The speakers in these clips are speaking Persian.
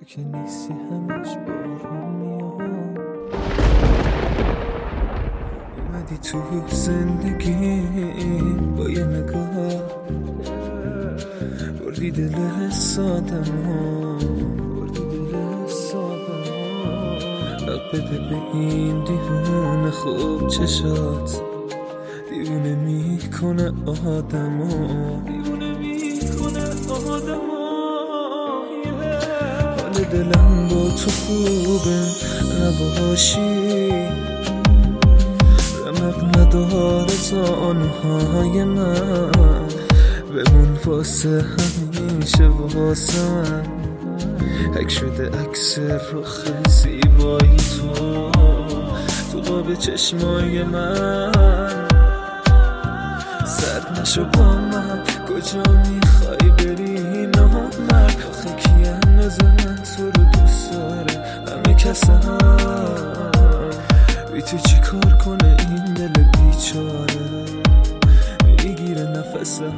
که نیستی همش بارون میاد. اومدی تو زندگی با یه نگاه، بردی دل سادمو، حق بده به این دیوونه. خوب چشات دیوونه میکنه آدمو، حال دلم با تو خوبه نباشی، رمق نداره زانوهای من، بمون واسه همیشه واسه من. حک شده عکس رخ زیبایی تو قاب چشمای من. سرد نشو با من، کجا میخوای بری نامرد؟ آخه کی اندازه من تو رو دوست داره؟ همه کسم بی تو چی کار کنه این دل بیچاره؟ میگیره نفسم.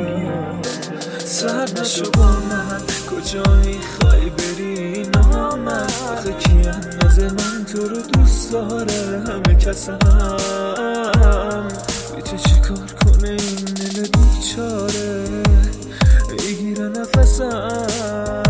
سرد نشو با من، کجا میخوای بری نامرد؟ آخه کی اندازه من تو رو دوست داره؟ همه کسم بی تو چی کار کنه این دل بیچاره؟ میگیره نفسم.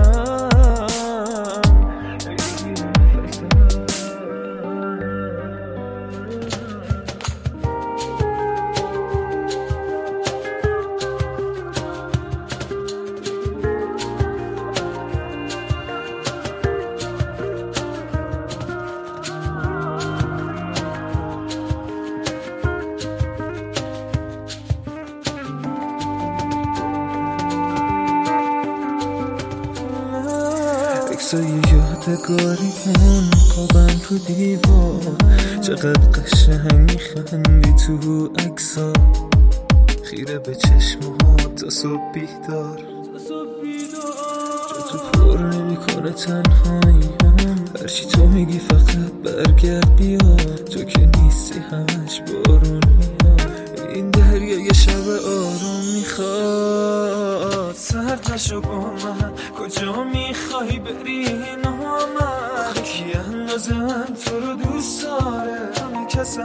عکسای یادگاری اون خوابم تو دیوار، چقدر قشنگ میخندی تو عکسا، خیره به چشمات تا صبح بیدار. جا تو پر نمیکنه تنهاییم، هرچی تو میگی فقط برگرد بیا، تو که نیستی همش بارون میاد. این دریا یه شب آروم میخواد. سرد نشو با من، کجا میخوای بری نامرد؟ کی اندازه من تو رو دوست داره؟ همه کسم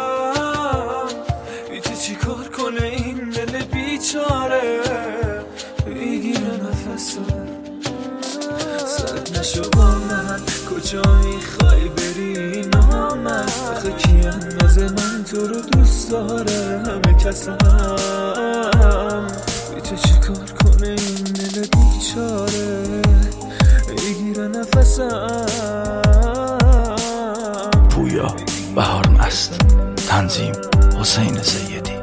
بی تو چی کار کنه این دل بیچاره؟ بگیره نفسم. سرد نشو با من، کجا میخوای بری نامرد؟ آخه کی اندازه من تو رو دوست داره؟ همه کسم بی تو چی کار کنه این دل بیچاره؟ بگیره نفسم. پویا بهار مست، تنظیم حسین سیدی.